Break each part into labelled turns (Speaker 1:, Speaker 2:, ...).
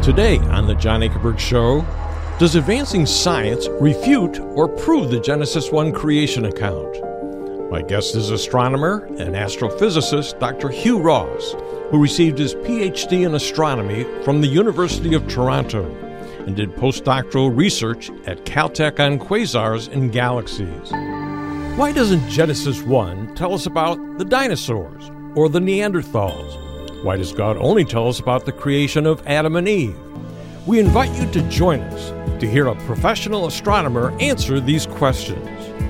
Speaker 1: Today on The John Ankerberg Show, does advancing science refute or prove the Genesis 1 creation account? My guest is astronomer and astrophysicist Dr. Hugh Ross, who received his PhD in astronomy from the University of Toronto and did postdoctoral research at Caltech on quasars and galaxies. Why doesn't Genesis 1 tell us about the dinosaurs or the Neanderthals? Why does God only tell us about the creation of Adam and Eve? We invite you to join us to hear a professional astronomer answer these questions.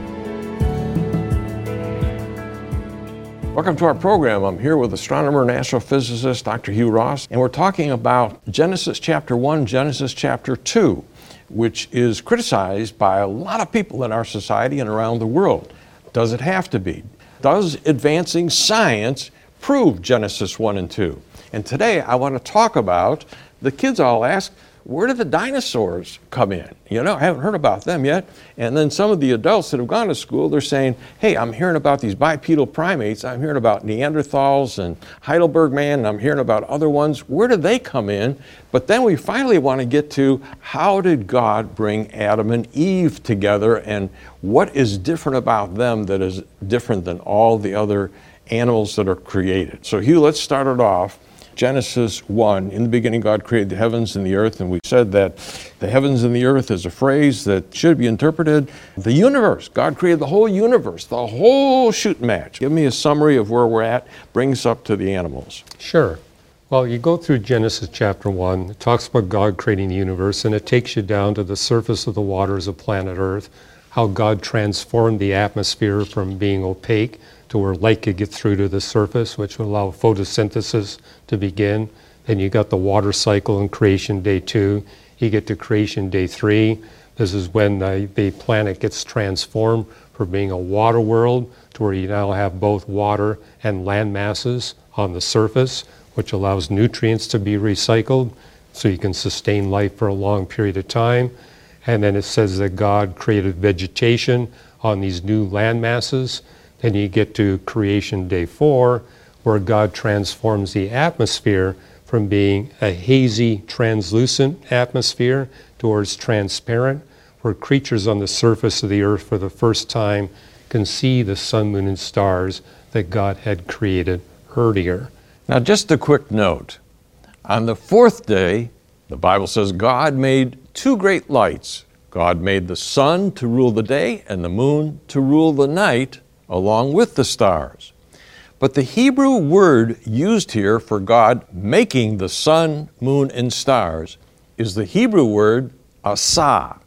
Speaker 1: Welcome to our program. I'm here with astronomer and astrophysicist Dr. Hugh Ross, and we're talking about Genesis chapter 1, Genesis chapter 2, which is criticized by a lot of people in our society and around the world. Does it have to be? Does advancing science prove Genesis 1 and 2? And today I want to talk about, the kids all ask, where did the dinosaurs come in? You know, I haven't heard about them yet. And then some of the adults that have gone to school, they're saying, hey, I'm hearing about these bipedal primates. I'm hearing about Neanderthals and Heidelberg man, and I'm hearing about other ones. Where did they come in? But then we finally want to get to, how did God bring Adam and Eve together, and what is different about them that is different than all the other animals that are created? So Hugh, let's start it off. Genesis 1, in the beginning God created the heavens and the earth, and we said that the heavens and the earth is a phrase that should be interpreted. The universe, God created the whole universe, the whole shooting match. Give me a summary of where we're at, bring us up to the animals.
Speaker 2: Sure. Well, you go through Genesis chapter 1, it talks about God creating the universe, and it takes you down to the surface of the waters of planet Earth, how God transformed the atmosphere from being opaque to where light could get through to the surface, which would allow photosynthesis to begin. Then you got the water cycle in creation day 2. You get to creation day 3. This is when the planet gets transformed from being a water world to where you now have both water and land masses on the surface, which allows nutrients to be recycled so you can sustain life for a long period of time. And then it says that God created vegetation on these new land masses. Then you get to creation day 4, where God transforms the atmosphere from being a hazy, translucent atmosphere towards transparent, where creatures on the surface of the earth for the first time can see the sun, moon, and stars that God had created earlier.
Speaker 1: Now, just a quick note. On the 4th day, the Bible says God made 2 great lights. God made the sun to rule the day and the moon to rule the night, along with the stars. But the Hebrew word used here for God making the sun, moon, and stars is the Hebrew word asah,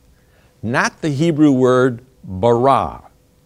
Speaker 1: not the Hebrew word bara.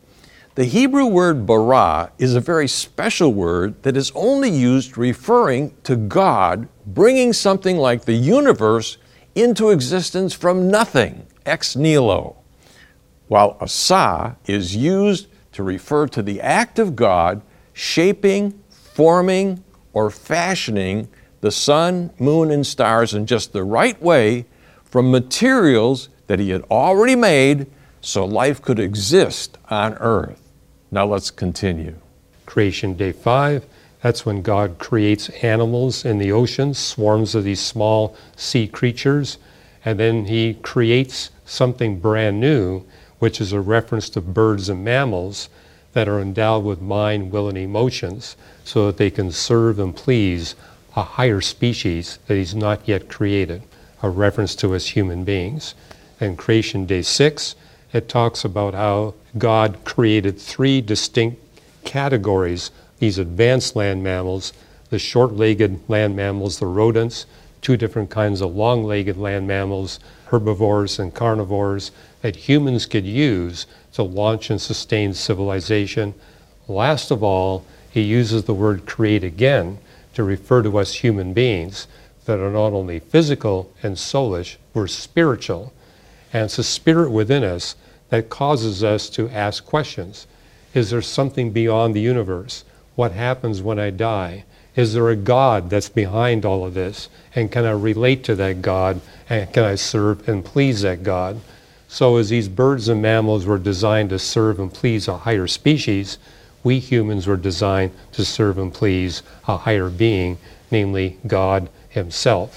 Speaker 1: The Hebrew word bara is a very special word that is only used referring to God bringing something like the universe into existence from nothing, ex nihilo, while asah is used to refer to the act of God shaping, forming, or fashioning the sun, moon, and stars in just the right way from materials that He had already made so life could exist on earth. Now let's continue.
Speaker 2: Creation day 5, that's when God creates animals in the ocean, swarms of these small sea creatures, and then He creates something brand new, which is a reference to birds and mammals that are endowed with mind, will, and emotions so that they can serve and please a higher species that He's not yet created, a reference to us human beings. And creation day 6, it talks about how God created 3 distinct categories, these advanced land mammals, the short-legged land mammals, the rodents, 2 different kinds of long-legged land mammals, herbivores and carnivores, that humans could use to launch and sustain civilization. Last of all, He uses the word create again to refer to us human beings that are not only physical and soulish, we're spiritual. And it's a spirit within us that causes us to ask questions. Is there something beyond the universe? What happens when I die? Is there a God that's behind all of this? And can I relate to that God? And can I serve and please that God? So as these birds and mammals were designed to serve and please a higher species, we humans were designed to serve and please a higher being, namely God Himself.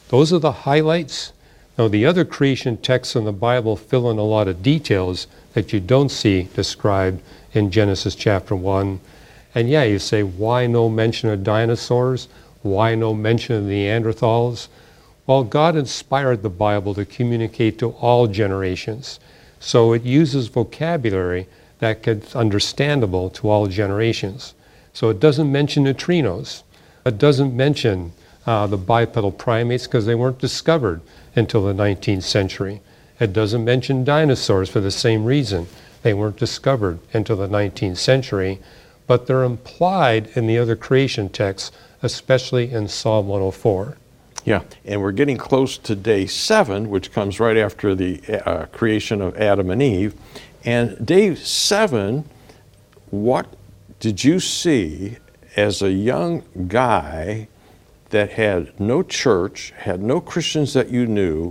Speaker 2: Those are the highlights. Now, the other creation texts in the Bible fill in a lot of details that you don't see described in Genesis chapter 1. And yeah, you say, why no mention of dinosaurs? Why no mention of Neanderthals? Well, God inspired the Bible to communicate to all generations. So it uses vocabulary that gets understandable to all generations. So it doesn't mention neutrinos. It doesn't mention the bipedal primates because they weren't discovered until the 19th century. It doesn't mention dinosaurs for the same reason. They weren't discovered until the 19th century, but they're implied in the other creation texts, especially in Psalm 104.
Speaker 1: Yeah, and we're getting close to day 7, which comes right after the creation of Adam and Eve. And day 7, what did you see as a young guy that had no church, had no Christians that you knew,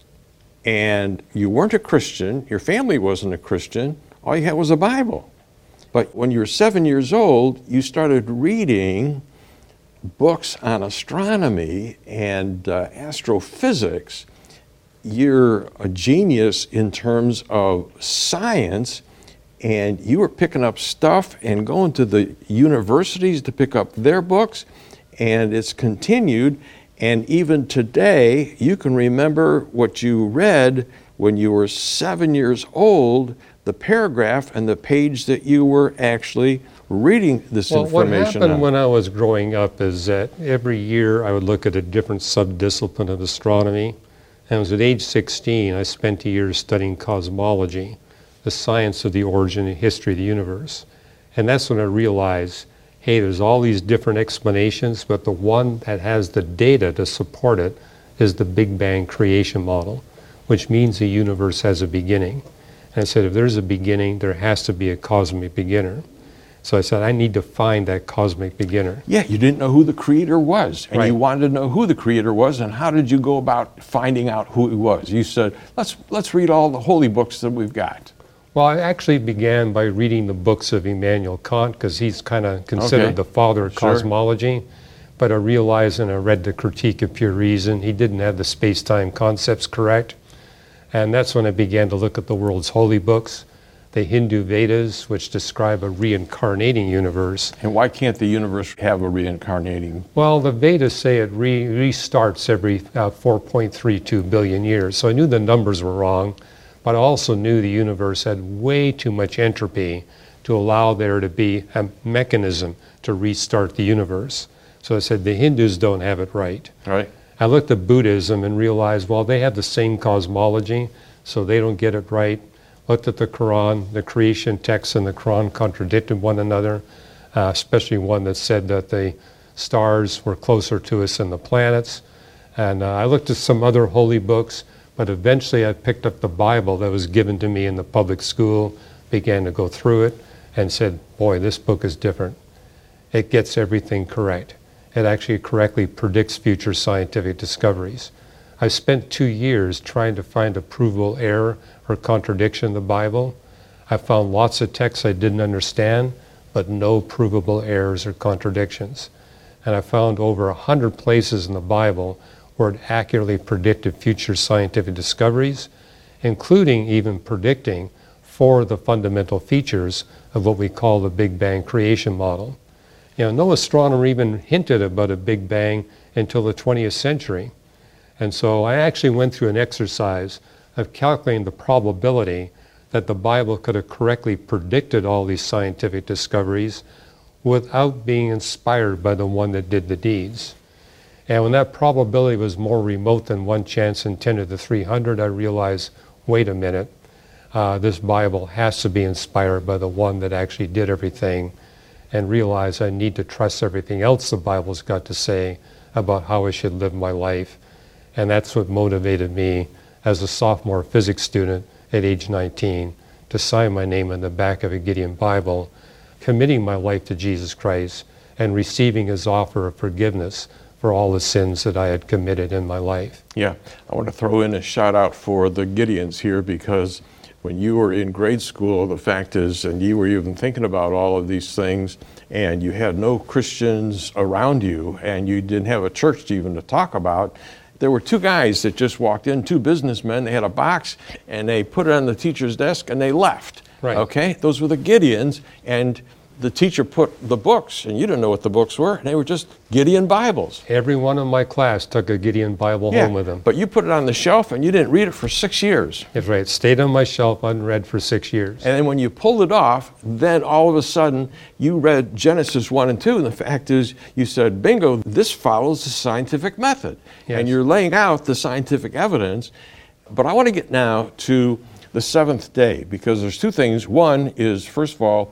Speaker 1: and you weren't a Christian, your family wasn't a Christian, all you had was a Bible. But when you were 7 years old, you started reading books on astronomy and astrophysics. You're a genius in terms of science, and you were picking up stuff and going to the universities to pick up their books, and it's continued. And even today, you can remember what you read when you were 7 years old, the paragraph and the page that you were actually reading this information
Speaker 2: What happened
Speaker 1: on.
Speaker 2: when I was growing up is that every year I would look at a different subdiscipline of astronomy. And it was at age 16, I spent a year studying cosmology, the science of the origin and history of the universe. And that's when I realized, hey, there's all these different explanations, but the one that has the data to support it is the Big Bang creation model, which means the universe has a beginning. And I said, if there's a beginning, there has to be a cosmic beginner. So I said, I need to find that cosmic beginner.
Speaker 1: Yeah, you didn't know who the creator was, and
Speaker 2: Right.
Speaker 1: you wanted to know who the creator was, and how did you go about finding out who he was? You said, let's read all the holy books that we've got.
Speaker 2: Well, I actually began by reading the books of Immanuel Kant because he's kind of considered
Speaker 1: Okay.
Speaker 2: the father of
Speaker 1: Sure.
Speaker 2: cosmology. But I realized, and I read the Critique of Pure Reason, he didn't have the space-time concepts correct. And that's when I began to look at the world's holy books, the Hindu Vedas, which describe a reincarnating universe.
Speaker 1: And why can't the universe have a reincarnating?
Speaker 2: Well, the Vedas say it restarts every 4.32 billion years. So I knew the numbers were wrong, but I also knew the universe had way too much entropy to allow there to be a mechanism to restart the universe. So I said, the Hindus don't have it right.
Speaker 1: Right?
Speaker 2: I looked at Buddhism and realized, well, they have the same cosmology, so they don't get it right. Looked at the Quran, the creation texts in the Quran contradicted one another, especially one that said that the stars were closer to us than the planets. And I looked at some other holy books, but eventually I picked up the Bible that was given to me in the public school, began to go through it, and said, boy, this book is different. It gets everything correct. It actually correctly predicts future scientific discoveries. I spent 2 years trying to find a provable error or contradiction in the Bible. I found lots of texts I didn't understand, but no provable errors or contradictions. And I found over 100 places in the Bible where it accurately predicted future scientific discoveries, including even predicting 4 of the fundamental features of what we call the Big Bang creation model. You know, no astronomer even hinted about a Big Bang until the 20th century. And so I actually went through an exercise of calculating the probability that the Bible could have correctly predicted all these scientific discoveries without being inspired by the one that did the deeds. And when that probability was more remote than 1 chance in 10 to the 300, I realized, wait a minute, this Bible has to be inspired by the one that actually did everything, and realize I need to trust everything else the Bible's got to say about how I should live my life. And that's what motivated me as a sophomore physics student at age 19 to sign my name on the back of a Gideon Bible, committing my life to Jesus Christ and receiving his offer of forgiveness for all the sins that I had committed in my life.
Speaker 1: Yeah, I want to throw in a shout out for the Gideons here, because when you were in grade school, the fact is, and you were even thinking about all of these things, and you had no Christians around you, and you didn't have a church even to talk about, there were two guys that just walked in, two businessmen. They had a box, and they put it on the teacher's desk, and they left.
Speaker 2: Right.
Speaker 1: Okay? Those were the Gideons, and the teacher put the books, and you didn't know what the books were, and they were just Gideon Bibles.
Speaker 2: Every one in my class took a Gideon Bible home with them.
Speaker 1: But you put it on the shelf, and you didn't read it for 6 years.
Speaker 2: That's right. It stayed on my shelf unread for 6 years.
Speaker 1: And then when you pulled it off, then all of a sudden you read Genesis 1 and 2, and the fact is you said, bingo, this follows the scientific method.
Speaker 2: Yes.
Speaker 1: And you're laying out the scientific evidence. But I want to get now to the seventh day, because there's two things. One is, first of all,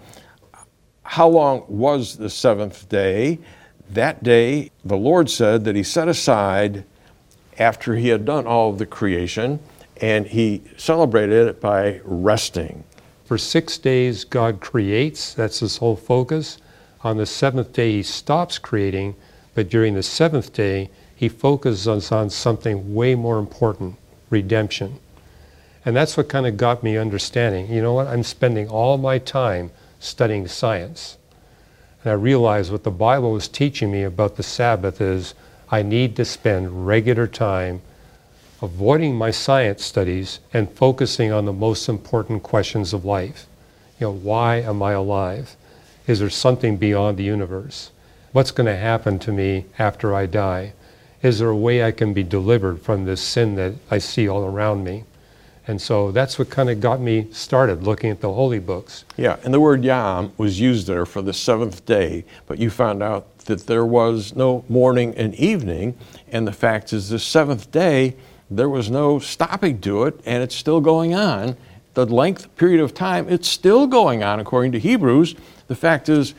Speaker 1: how long was the seventh day? That day, the Lord said that he set aside after he had done all of the creation, and he celebrated it by resting.
Speaker 2: For 6 days, God creates. That's his whole focus. On the seventh day, he stops creating. But during the seventh day, he focuses on something way more important, redemption. And that's what kind of got me understanding. You know what? I'm spending all my time studying science. And I realized what the Bible was teaching me about the Sabbath is I need to spend regular time avoiding my science studies and focusing on the most important questions of life. You know, why am I alive? Is there something beyond the universe? What's going to happen to me after I die? Is there a way I can be delivered from this sin that I see all around me? And so that's what kind of got me started looking at the holy books.
Speaker 1: Yeah, and the word yom was used there for the seventh day, but you found out that there was no morning and evening, and the fact is the seventh day, there was no stopping to it, and it's still going on. The length period of time, it's still going on according to Hebrews. The fact is,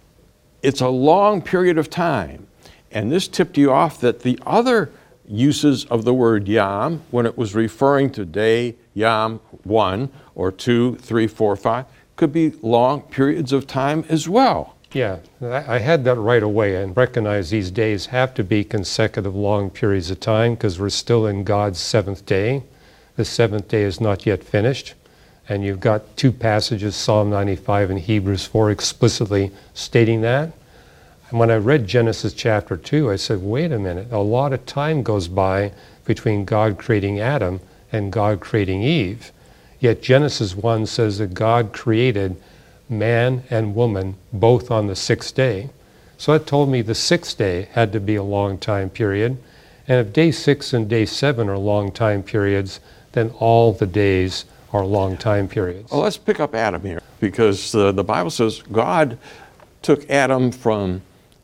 Speaker 1: it's a long period of time. And this tipped you off that the other uses of the word yom, when it was referring to day, yom 1 or 2, 3, 4, 5, could be long periods of time as well.
Speaker 2: Yeah, I had that right away and recognized these days have to be consecutive long periods of time because we're still in God's seventh day. The seventh day is not yet finished. And you've got two passages, Psalm 95 and Hebrews 4, explicitly stating that. And when I read Genesis chapter 2, I said, wait a minute, a lot of time goes by between God creating Adam and God creating Eve. Yet Genesis 1 says that God created man and woman both on the sixth day. So that told me the sixth day had to be a long time period. And if day 6 and day 7 are long time periods, then all the days are long time periods.
Speaker 1: Well, let's pick up Adam here, because the Bible says God took Adam from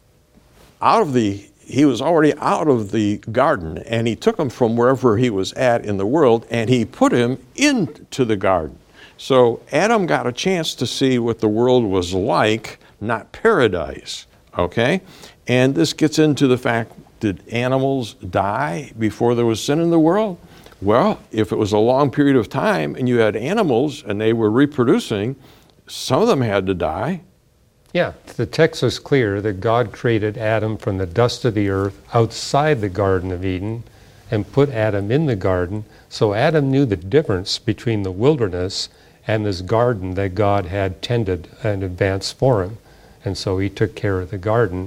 Speaker 1: he was already out of the garden, and he took him from wherever he was at in the world, and he put him into the garden. So Adam got a chance to see what the world was like, not paradise, okay? And this gets into the fact, did animals die before there was sin in the world? Well, if it was a long period of time and you had animals and they were reproducing, some of them had to die.
Speaker 2: Yeah, the text is clear that God created Adam from the dust of the earth outside the Garden of Eden and put Adam in the garden. So Adam knew the difference between the wilderness and this garden that God had tended in advance for him. And so he took care of the garden.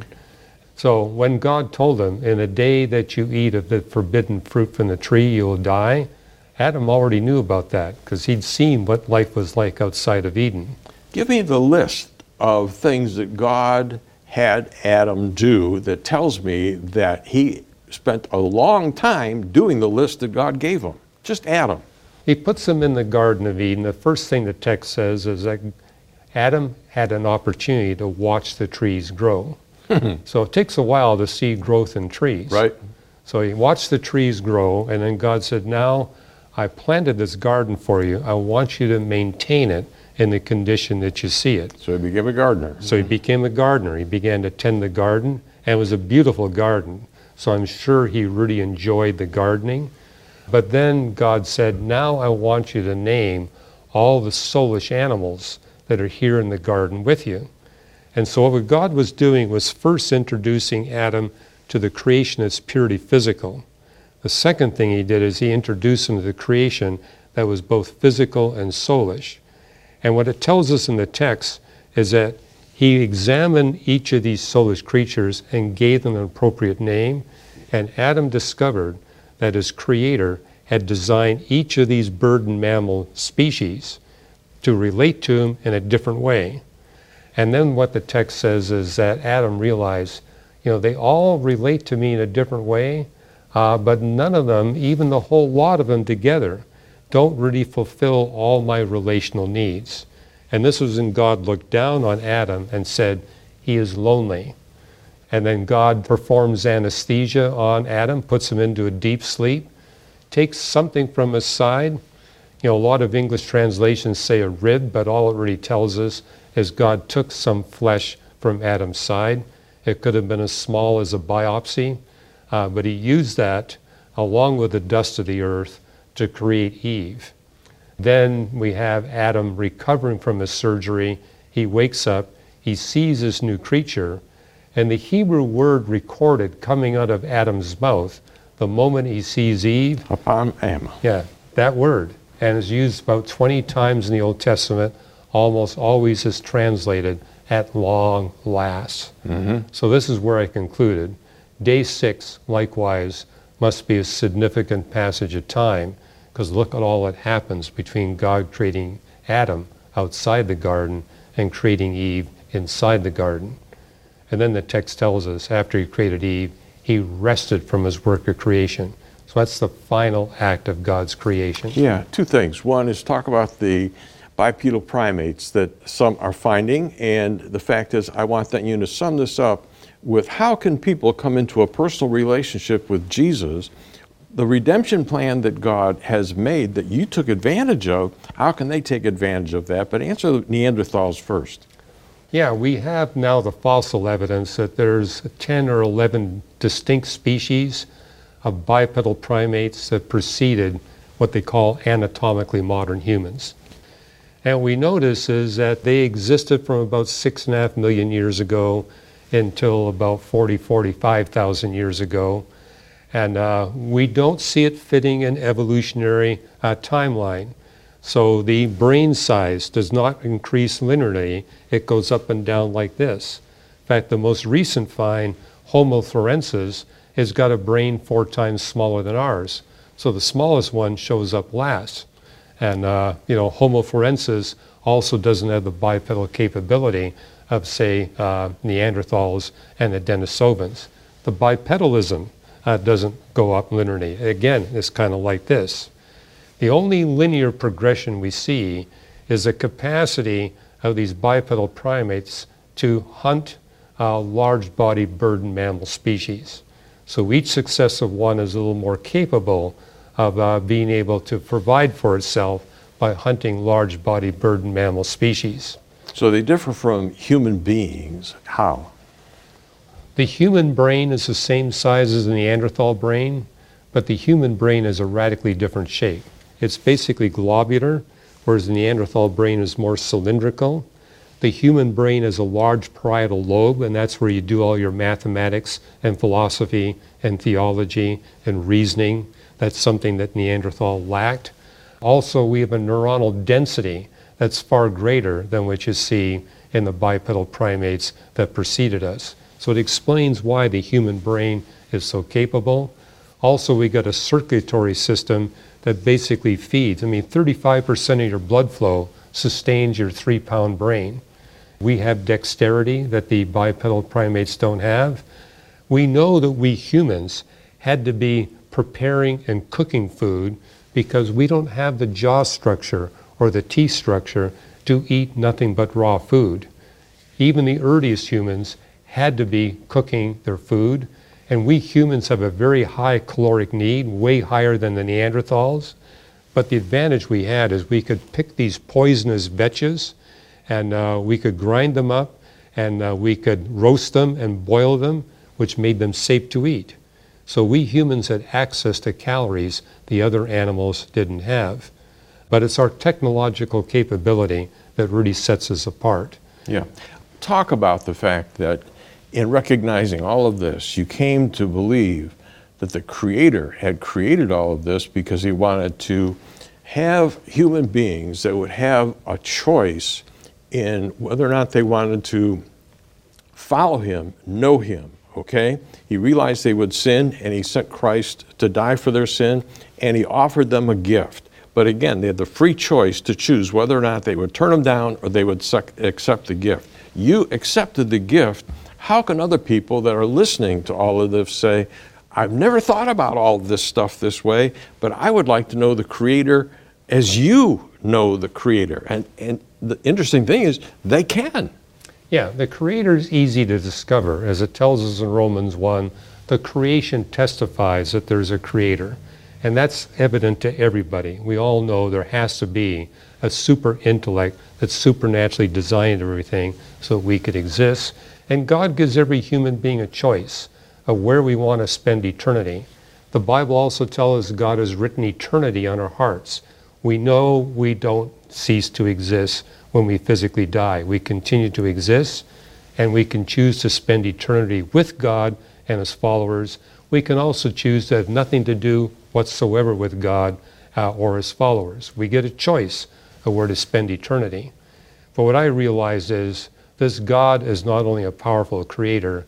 Speaker 2: So when God told him, in the day that you eat of the forbidden fruit from the tree, you will die, Adam already knew about that because he'd seen what life was like outside of Eden.
Speaker 1: Give me the list of things that God had Adam do that tells me that he spent a long time doing the list that God gave him. Just Adam.
Speaker 2: He puts him in the Garden of Eden. The first thing the text says is that Adam had an opportunity to watch the trees grow. So it takes a while to see growth in trees.
Speaker 1: Right.
Speaker 2: So he watched the trees grow, and then God said, now I planted this garden for you. I want you to maintain it in the condition that you see it.
Speaker 1: So he became a gardener.
Speaker 2: So he became a gardener. He began to tend the garden, and it was a beautiful garden. So I'm sure he really enjoyed the gardening. But then God said, now I want you to name all the soulish animals that are here in the garden with you. And so what God was doing was first introducing Adam to the creation as purely physical. The second thing he did is he introduced him to the creation that was both physical and soulish. And what it tells us in the text is that he examined each of these soulish creatures and gave them an appropriate name. And Adam discovered that his creator had designed each of these bird and mammal species to relate to him in a different way. And then what the text says is that Adam realized, they all relate to me in a different way, but none of them, even the whole lot of them together, don't really fulfill all my relational needs. And this was when God looked down on Adam and said, he is lonely. And then God performs anesthesia on Adam, puts him into a deep sleep, takes something from his side. A lot of English translations say a rib, but all it really tells us is God took some flesh from Adam's side. It could have been as small as a biopsy, but he used that along with the dust of the earth to create Eve. Then we have Adam recovering from his surgery. He wakes up, he sees this new creature, and the Hebrew word recorded coming out of Adam's mouth the moment he sees Eve.
Speaker 1: Upon Am.
Speaker 2: Yeah, that word. And is used about 20 times in the Old Testament, almost always is translated at long last. So this is where I concluded. Day 6, likewise, must be a significant passage of time, because look at all that happens between God creating Adam outside the garden and creating Eve inside the garden. And then the text tells us after he created Eve, he rested from his work of creation. So that's the final act of God's creation.
Speaker 1: Yeah, two things. One is talk about the bipedal primates that some are finding, and the fact is I want you to sum this up with how can people come into a personal relationship with Jesus, the redemption plan that God has made that you took advantage of, how can they take advantage of that? But answer the Neanderthals first.
Speaker 2: Yeah, we have now the fossil evidence that there's 10 or 11 distinct species of bipedal primates that preceded what they call anatomically modern humans. And we notice is that they existed from about 6.5 million years ago until about 45,000 years ago. And we don't see it fitting an evolutionary timeline. So the brain size does not increase linearly. It goes up and down like this. In fact, the most recent find, Homo florensis, has got a brain 4 times smaller than ours. So the smallest one shows up last. And Homo florensis also doesn't have the bipedal capability of, say, Neanderthals and the Denisovans. The bipedalism doesn't go up linearly. Again, it's kind of like this. The only linear progression we see is the capacity of these bipedal primates to hunt large-bodied bird and mammal species. So each successive one is a little more capable of being able to provide for itself by hunting large-bodied bird and mammal species.
Speaker 1: So they differ from human beings. How?
Speaker 2: The human brain is the same size as the Neanderthal brain, but the human brain is a radically different shape. It's basically globular, whereas the Neanderthal brain is more cylindrical. The human brain is a large parietal lobe, and that's where you do all your mathematics and philosophy and theology and reasoning. That's something that Neanderthal lacked. Also, we have a neuronal density that's far greater than what you see in the bipedal primates that preceded us. So it explains why the human brain is so capable. Also, we got a circulatory system that basically feeds. 35% of your blood flow sustains your 3-pound brain. We have dexterity that the bipedal primates don't have. We know that we humans had to be preparing and cooking food because we don't have the jaw structure or the teeth structure to eat nothing but raw food. Even the earliest humans had to be cooking their food, and we humans have a very high caloric need, way higher than the Neanderthals. But the advantage we had is we could pick these poisonous vetches, and we could grind them up, and we could roast them and boil them, which made them safe to eat. So we humans had access to calories the other animals didn't have. But it's our technological capability that really sets us apart.
Speaker 1: Yeah. Talk about the fact that in recognizing all of this, you came to believe that the Creator had created all of this because he wanted to have human beings that would have a choice in whether or not they wanted to follow him, know him, okay? He realized they would sin, and he sent Christ to die for their sin, and he offered them a gift. But again, they had the free choice to choose whether or not they would turn him down or they would accept the gift. You accepted the gift. How can other people that are listening to all of this say, I've never thought about all of this stuff this way, but I would like to know the Creator as you know the Creator? And the interesting thing is, they can.
Speaker 2: Yeah, the Creator is easy to discover. As it tells us in Romans 1, the creation testifies that there's a Creator. And that's evident to everybody. We all know there has to be a super intellect that's supernaturally designed everything so that we could exist. And God gives every human being a choice of where we want to spend eternity. The Bible also tells us God has written eternity on our hearts. We know we don't cease to exist when we physically die. We continue to exist, and we can choose to spend eternity with God and His followers. We can also choose to have nothing to do whatsoever with God or His followers. We get a choice of where to spend eternity. But what I realize is this God is not only a powerful Creator,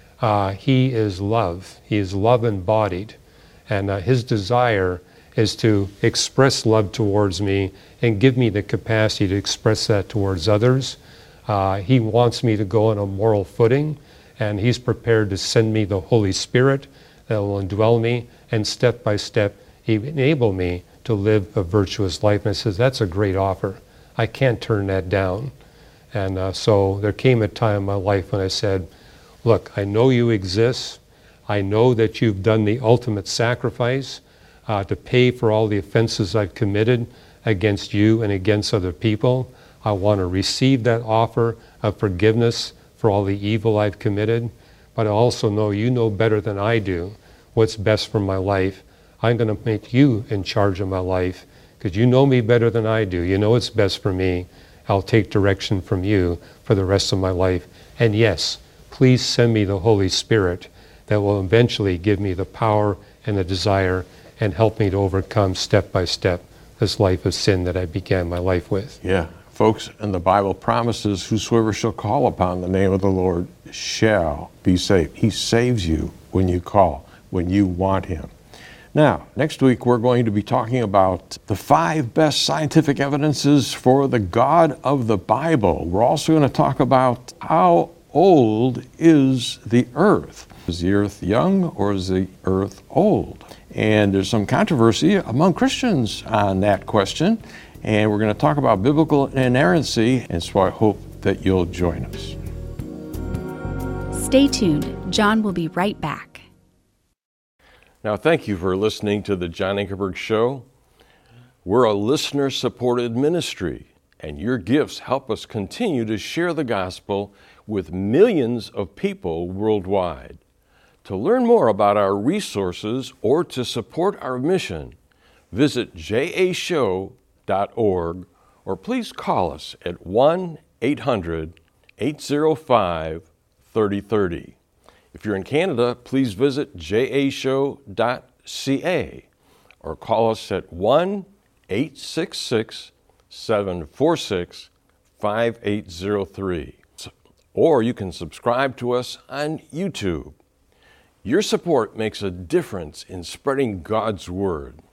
Speaker 2: He is love. He is love embodied. And His desire is to express love towards me and give me the capacity to express that towards others. He wants me to go on a moral footing, and He's prepared to send me the Holy Spirit that will indwell me and step by step enable me to live a virtuous life. And I says, that's a great offer. I can't turn that down. And so there came a time in my life when I said, look, I know you exist. I know that you've done the ultimate sacrifice to pay for all the offenses I've committed against you and against other people. I want to receive that offer of forgiveness for all the evil I've committed. But I also know you know better than I do what's best for my life. I'm going to make you in charge of my life because you know me better than I do. You know what's best for me. I'll take direction from you for the rest of my life. And yes, please send me the Holy Spirit that will eventually give me the power and the desire and help me to overcome step by step this life of sin that I began my life with.
Speaker 1: Yeah, folks, and the Bible promises whosoever shall call upon the name of the Lord shall be saved. He saves you when you call, when you want Him. Now, next week we're going to be talking about the 5 best scientific evidences for the God of the Bible. We're also going to talk about how old is the earth. Is the earth young or is the earth old? And there's some controversy among Christians on that question. And we're going to talk about biblical inerrancy, and so I hope that you'll join us.
Speaker 3: Stay tuned. John will be right back.
Speaker 1: Now, thank you for listening to the John Ankerberg Show. We're a listener-supported ministry, and your gifts help us continue to share the gospel with millions of people worldwide. To learn more about our resources or to support our mission, visit jashow.org or please call us at 1-800-805-3030. If you're in Canada, please visit jashow.ca or call us at 1-866-746-5803. Or you can subscribe to us on YouTube. Your support makes a difference in spreading God's Word.